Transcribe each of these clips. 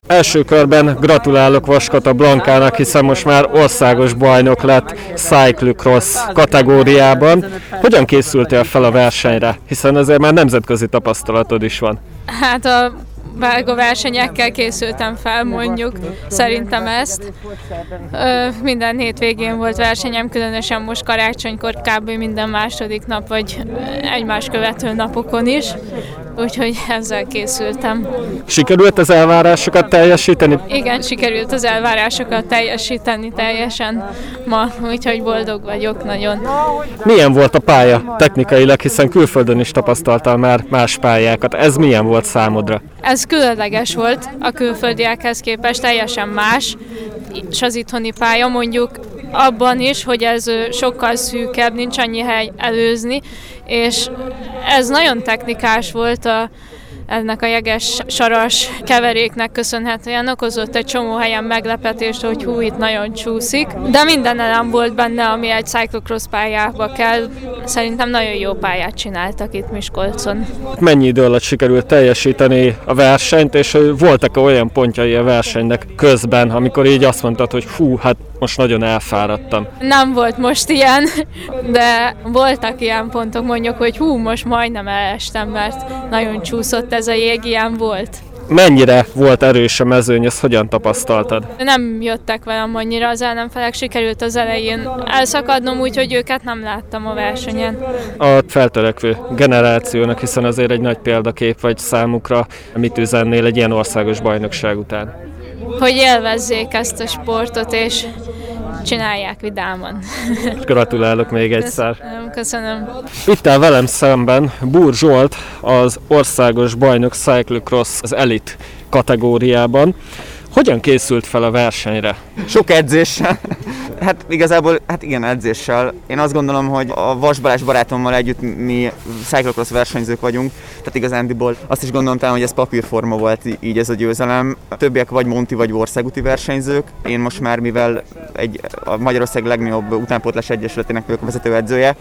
Első körben gratulálok Vaskata Blankának, hiszen most már országos bajnok lett cyclocross kategóriában. Hogyan készültél fel a versenyre? Hiszen azért már nemzetközi tapasztalatod is van. Hát a vágó versenyekkel készültem fel, mondjuk szerintem ezt. Minden hétvégén volt versenyem, különösen most karácsonykor kb. Minden második nap, vagy egymás követő napokon is. Úgyhogy ezzel készültem. Sikerült az elvárásokat teljesíteni? Igen, sikerült az elvárásokat teljesíteni teljesen ma, úgyhogy boldog vagyok nagyon. Milyen volt a pálya technikailag, hiszen külföldön is tapasztaltál már más pályákat. Ez milyen volt számodra? Ez különleges volt a külföldiekhez képest, teljesen más, és az itthoni pálya mondjuk abban is, hogy ez sokkal szűkebb, nincs annyi hely előzni, és ez nagyon technikás volt ennek a jeges saras keveréknek köszönhetően, okozott egy csomó helyen meglepetést, hogy hú, itt nagyon csúszik, de minden elem volt benne, ami egy cyclocross pályába kell. Szerintem nagyon jó pályát csináltak itt Miskolcon. Mennyi idő alatt sikerült teljesíteni a versenyt, és voltak olyan pontjai a versenynek közben, amikor így azt mondtad, hogy hú, hát most nagyon elfáradtam? Nem volt most ilyen, de voltak ilyen pontok, mondjuk, hogy hú, most majdnem elestem, mert nagyon csúszott ez a jég, ilyen volt. Mennyire volt erős a mezőny, ezt hogyan tapasztaltad? Nem jöttek velem annyira az ellenfelek, sikerült az elején elszakadnom, úgyhogy őket nem láttam a versenyen. A feltörekvő generációnak, hiszen azért egy nagy példakép vagy számukra, mit üzennél egy ilyen országos bajnokság után? Hogy élvezzék ezt a sportot, és csinálják vidáman. Gratulálok még egyszer. Köszönöm. Itt áll velem szemben Búr Zsolt, az országos bajnok cyclocross az elit kategóriában. Hogyan készült fel a versenyre? Sok edzéssel. Hát igazából, igen, edzéssel. Én azt gondolom, hogy a Vas Balázs barátommal együtt mi cyclocross versenyzők vagyunk, tehát igazándiból azt is gondoltam, hogy ez papírforma volt így ez a győzelem. A többiek vagy Monti vagy országúti versenyzők. Én most már, mivel a Magyarország legnagyobb utánpótlás egyesületének vagyok a vezetőedzője,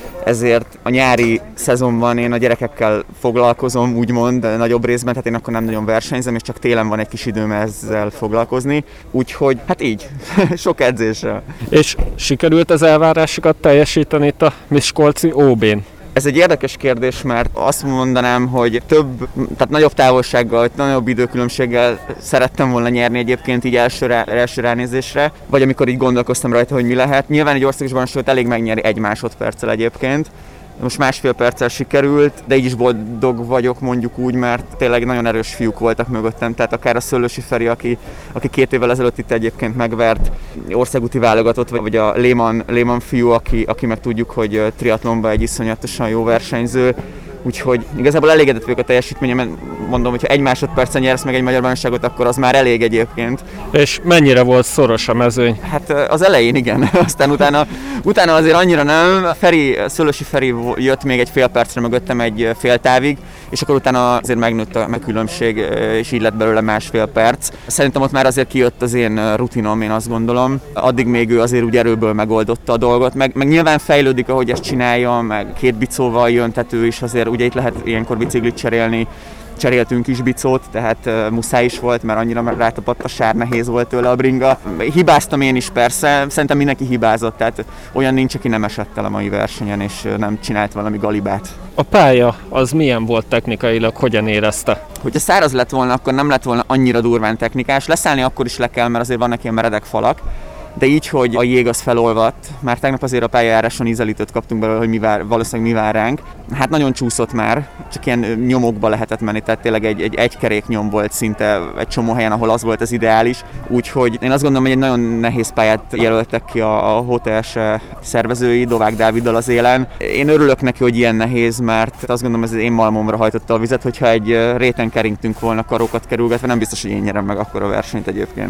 ezért a nyári szezonban én a gyerekekkel foglalkozom, úgymond, de nagyobb részben, tehát én akkor nem nagyon versenyzem, és csak télen van egy kis időm ezzel foglalkozni. Úgyhogy, hát így, sok edzéssel. És sikerült az elvárásokat teljesíteni itt a miskolci OB-n? Ez egy érdekes kérdés, mert azt mondanám, hogy tehát nagyobb távolsággal, nagyobb időkülönbséggel szerettem volna nyerni egyébként így első ránézésre, vagy amikor így gondolkoztam rajta, hogy mi lehet. Nyilván egy országos bajnokságot elég megnyerni 1 másodperccel egyébként. Most 1,5 perccel sikerült, de így is boldog vagyok mondjuk úgy, mert tényleg nagyon erős fiúk voltak mögöttem, tehát akár a Szöllősi Feri, aki 2 évvel ezelőtt itt egyébként megvert országúti válogatott, vagy a Lehmann fiú, aki meg tudjuk, hogy triatlonban egy iszonyatosan jó versenyző. Úgyhogy igazából elégedett vagyok a teljesítményem, mondom, hogy ha 1 másodpercen nyersz meg egy magyar bajnokságot, akkor az már elég egyébként. És mennyire volt szoros a mezőny? Hát az elején igen, aztán utána azért annyira nem. Szöllősi Feri jött még egy fél percre mögöttem egy fél távig, és akkor utána azért megnőtt a különbség, és így lett belőle 1,5 perc. Szerintem ott már azért kijött az én rutinom, én azt gondolom. Addig még ő azért úgy erőből megoldotta a dolgot, meg nyilván fejlődik, ahogy ezt csinálja, meg 2 bicóval jön, tehát ő is azért ugye itt lehet ilyenkor biciklit cserélni. Cseréltünk is bicót, tehát muszáj is volt, mert annyira rátapadt a sár, nehéz volt tőle a bringa. Hibáztam én is persze, szerintem mindenki hibázott, tehát olyan nincs, aki nem esett el a mai versenyen, és nem csinált valami galibát. A pálya az milyen volt technikailag, hogyan érezte? Hogyha száraz lett volna, akkor nem lett volna annyira durván technikás, leszállni akkor is le kell, mert azért vannak ilyen meredek falak. De így, hogy a jég az felolvadt, már tegnap azért a pályajáráson ízelítőt kaptunk belőle, hogy valószínűleg mi vár ránk. Hát nagyon csúszott már, csak ilyen nyomokba lehetett menni, tehát tényleg egy kerék nyom volt szinte egy csomó helyen, ahol az volt az ideális. Úgyhogy én azt gondolom, hogy egy nagyon nehéz pályát jelöltek ki a HOTS szervezői, Dovák Dáviddal az élen. Én örülök neki, hogy ilyen nehéz, mert azt gondolom, ez az én malmomra hajtotta a vizet, hogyha egy réten keringtünk volna karokat kerülgetve, nem biztos, hogy én nyerem meg akkor a versenyt egyébként.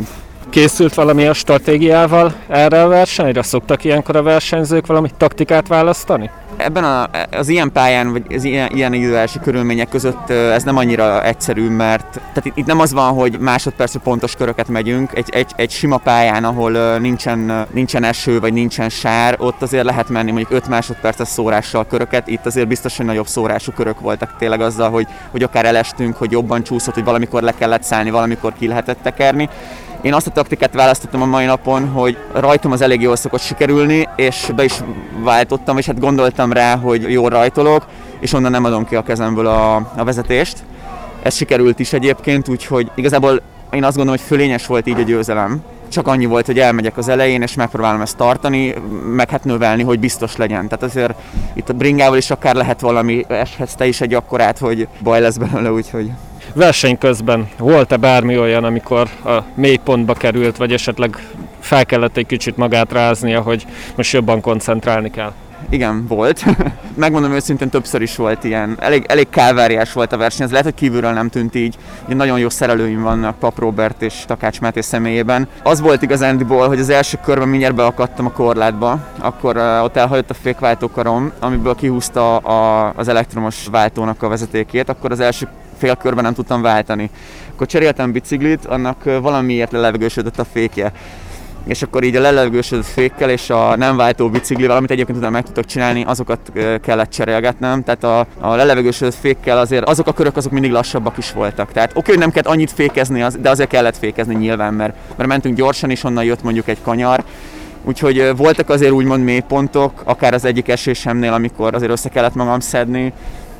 Készült valamilyen stratégiával erre a versenyre? Szoktak ilyenkor a versenyzők valami taktikát választani? Ebben az ilyen pályán, vagy az ilyen időjárási körülmények között ez nem annyira egyszerű, mert tehát itt nem az van, hogy másodpercre pontos köröket megyünk. Egy sima pályán, ahol nincsen eső, vagy nincsen sár, ott azért lehet menni mondjuk 5 másodperces szórással köröket. Itt azért biztos, hogy nagyobb szórású körök voltak tényleg azzal, hogy akár elestünk, hogy jobban csúszott, hogy valamikor le kellett szállni, valamikor ki lehetett tekerni. Én azt a taktikát választottam a mai napon, hogy rajtom az elég jól szokott sikerülni, és be is váltottam, és hát gondoltam rá, hogy jól rajtolok, és onnan nem adom ki a kezemből a vezetést. Ez sikerült is egyébként, úgyhogy igazából én azt gondolom, hogy fölényes volt így a győzelem. Csak annyi volt, hogy elmegyek az elején, és megpróbálom ezt tartani, meg hát növelni, hogy biztos legyen. Tehát azért itt a bringával is akár lehet valami, eshetsz te is egy akkorát, hogy baj lesz belőle, úgyhogy... Verseny közben volt-e bármi olyan, amikor a mélypontba került, vagy esetleg fel kellett egy kicsit magát ráznia, hogy most jobban koncentrálni kell? Igen, volt. Megmondom őszintén, többször is volt ilyen. Elég kálváriás volt a verseny, ez lehet, hogy kívülről nem tűnt így. Ugye nagyon jó szerelőim vannak Pap Róbert és Takács Máté személyében. Az volt igazándiból, hogy az első körben mindjárt beakadtam a korlátba, akkor ott elhagyott a fékváltókarom, amiből kihúzta az elektromos váltónak a vezetékét, akkor az első fél körben nem tudtam váltani. Akkor cseréltem biciklit, annak valamiért lelevegősödött a fékje. És akkor így a lelevegősödött fékkel és a nem váltó biciklivel, amit egyébként utána meg tudtak csinálni, azokat kellett cserélgetnem. Tehát a lelevegősödött fékkel azért azok a körök azok mindig lassabbak is voltak. Tehát oké, hogy nem kellett annyit fékezni, de azért kellett fékezni nyilván, mert mentünk gyorsan, és onnan jött mondjuk egy kanyar. Úgyhogy voltak azért úgymond mélypontok, akár az egyik esésemnél, amikor azért össze kellett magam szedni,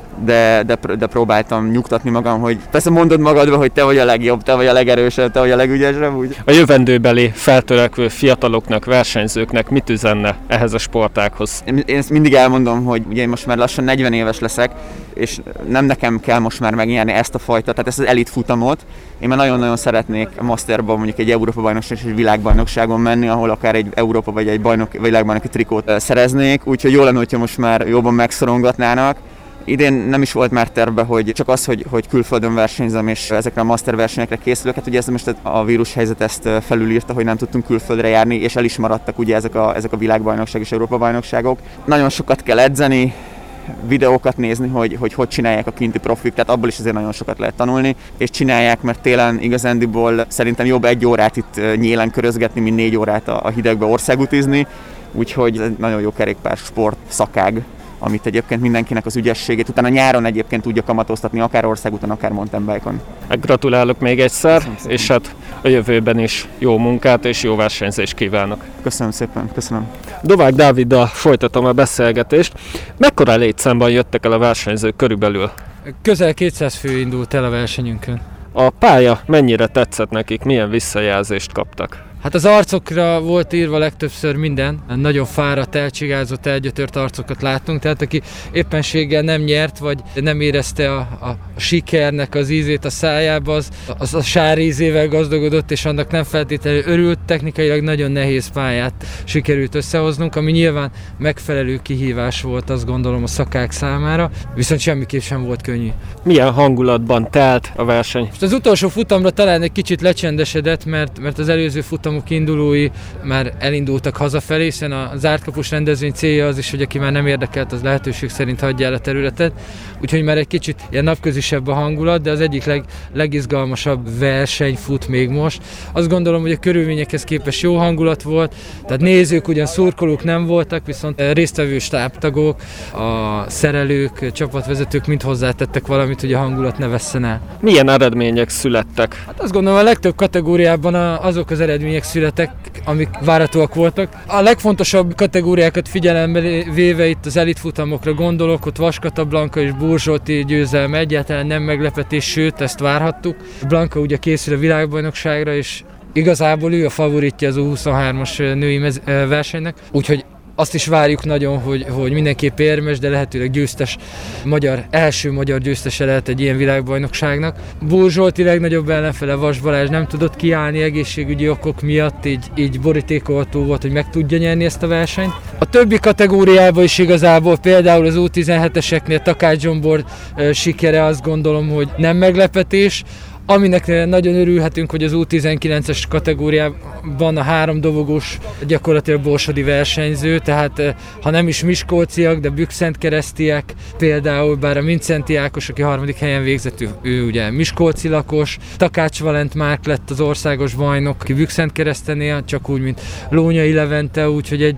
de próbáltam nyugtatni magam, hogy persze mondod magadba, hogy te vagy a legjobb, te vagy a legerősebb, te vagy a legügyesebb. Úgy. A jövendőbeli feltörekvő fiataloknak, versenyzőknek mit üzenne ehhez a sportághoz? Én ezt mindig elmondom, hogy ugye én most már lassan 40 éves leszek, és nem nekem kell most már megnyerni ezt a fajta, tehát ezt az elit futamot. Én már nagyon-nagyon szeretnék a Masterban mondjuk egy Európa-bajnokság és egy világbajnokságon menni, ahol akár egy Európa vagy egy világbajnoki trikót szereznék, úgyhogy jó lenne, hogyha most már jobban megszorongatnának. Idén nem is volt már terve, hogy csak az, hogy külföldön versenyzem és ezekre a master versenyekre készülök. Hát ugye ez most a vírushelyzet ezt felülírta, hogy nem tudtunk külföldre járni, és el is maradtak ugye ezek a világbajnokság és Európa-bajnokságok. Nagyon sokat kell edzeni, videókat nézni, hogy csinálják a kinti profik, tehát abból is azért nagyon sokat lehet tanulni, és csinálják, mert télen igazándiból szerintem jobb 1 órát itt nyélen körözgetni, mint 4 órát a hidegbe országútizni, úgyhogy ez egy nagyon jó kerékpár sport szakág, amit egyébként mindenkinek az ügyességét utána nyáron egyébként tudja kamatoztatni, akár országúton, akár mountain bike-on. Gratulálok még egyszer, és hát a jövőben is jó munkát és jó versenyzést kívánok. Köszönöm szépen, köszönöm. Dovák Dáviddal folytatom a beszélgetést. Mekkora létszámban jöttek el a versenyzők körülbelül? Közel 200 fő indult el a versenyünkön. A pálya mennyire tetszett nekik, milyen visszajelzést kaptak? Hát az arcokra volt írva legtöbbször minden, nagyon fáradt, elcsigázott, elgyötört arcokat láttunk, tehát aki éppenséggel nem nyert, vagy nem érezte a sikernek az ízét a szájába, az a sár ízével gazdagodott, és annak nem feltétlenül örült, technikailag nagyon nehéz pályát sikerült összehoznunk, ami nyilván megfelelő kihívás volt, azt gondolom, a szakák számára, viszont semmiképp sem volt könnyű. Milyen hangulatban telt a verseny? Most az utolsó futamra talán egy kicsit lecsendesedett, mert az előző futamok indulói már elindultak hazafelé, hiszen a zártkapus rendezvény célja az is, hogy aki már nem érdekelt, az lehetőség szerint hagyja el a területet. Úgyhogy már egy kicsit ilyen napközisebb a hangulat, de az egyik legizgalmasabb verseny fut még most. Azt gondolom, hogy a körülményekhez képest jó hangulat volt, tehát nézők, ugyan szurkolók nem voltak, viszont résztvevő stábtagok, a szerelők, csapatvezetők mind hozzátettek valamit, hogy a hangulat ne vesszen el. Milyen eredmények születtek? Hát azt gondolom, a legtöbb kategóriában azok az eredmények születtek, amik várhatóak voltak. A legfontosabb kategóriákat figyelembe véve itt az elitfutamokra gondolok, ott Vaskata Blanka és Burzsolti győzelme egyáltalán nem meglepetés, sőt, ezt várhattuk. Blanka ugye készül a világbajnokságra, és igazából ő a favoritja az U23-as női versenynek, úgyhogy azt is várjuk nagyon, hogy mindenképp érmes, de lehetőleg győztes, első magyar győztese lehet egy ilyen világbajnokságnak. Burzsolti legnagyobb ellenfele Vas Balázs nem tudott kiállni egészségügyi okok miatt, így borítékolható volt, hogy meg tudja nyerni ezt a versenyt. A többi kategóriában is igazából például az U17-eseknél Takács Zsombor sikere azt gondolom, hogy nem meglepetés. Aminek nagyon örülhetünk, hogy az U19-es kategóriában a 3 dobogós gyakorlatilag borsodi versenyző, tehát ha nem is miskolciak, de bükszentkeresztiek, például bár a Mincenti Ákos, aki 3. helyen végzett, ő ugye miskolci lakos, Takács Valent Márk lett az országos bajnok, aki Bükszentkereszten él, csak úgy, mint Lónyai Levente, úgyhogy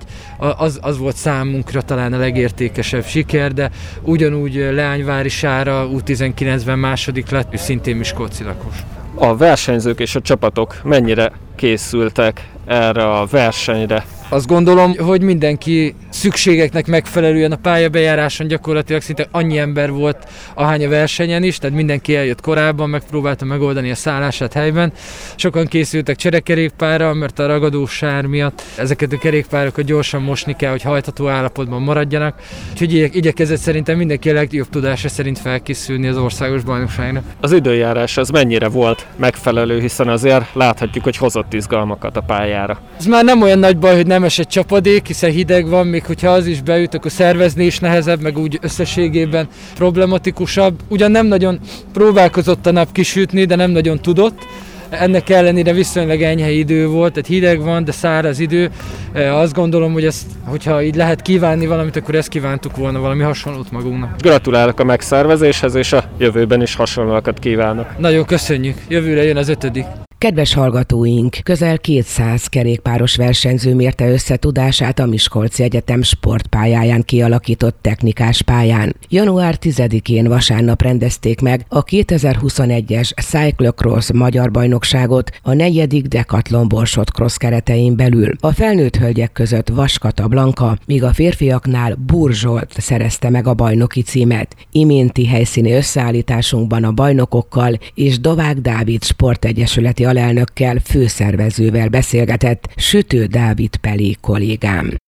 az volt számunkra talán a legértékesebb siker, de ugyanúgy Leányvári Sára U19-ben második lett, ő szintén miskolci lakos. A versenyzők és a csapatok mennyire készültek erre a versenyre? Azt gondolom, hogy mindenki szükségeknek megfelelően a pályabejáráson gyakorlatilag szinte annyi ember volt ahány a versenyen is, tehát mindenki eljött korábban, megpróbálta megoldani a szállását helyben. Sokan készültek cserekerékpárral, mert a ragadós sár miatt ezeket a kerékpárokat gyorsan mosni kell, hogy hajtható állapotban maradjanak. Úgyhogy igyekezett szerintem mindenki a legjobb tudása szerint felkészülni az országos bajnokságra. Az időjárás az mennyire volt megfelelő, hiszen azért láthatjuk, hogy hozott izgalmakat a pályára. Ez már nem olyan nagy baj, hogy nem esett csapadék, hiszen hideg van, még hogyha az is beüt, akkor szervezni is nehezebb, meg úgy összességében problematikusabb. Ugyan nem nagyon próbálkozott a nap kisütni, de nem nagyon tudott. Ennek ellenére viszonylag enyhe idő volt, tehát hideg van, de száraz idő. Azt gondolom, hogy hogyha így lehet kívánni valamit, akkor ezt kívántuk volna, valami hasonlót magunknak. Gratulálok a megszervezéshez, és a jövőben is hasonlóakat kívánok. Nagyon köszönjük, jövőre jön az 5. Kedves hallgatóink, közel 200 kerékpáros versenyző mérte össze tudását a Miskolci Egyetem sportpályáján kialakított technikás pályán. Január 10-én vasárnap rendezték meg a 2021-es Cyclocross magyar bajnokságot a 4. Decathlon Borsod Cross keretein belül. A felnőtt hölgyek között Vaskata Blanka, míg a férfiaknál Búr Zsolt szerezte meg a bajnoki címet. Iménti helyszíni összeállításunkban a bajnokokkal és Dovák Dávid Sportegyesületi alelnökkel, főszervezővel beszélgetett Sütő Dávid Peli kollégám.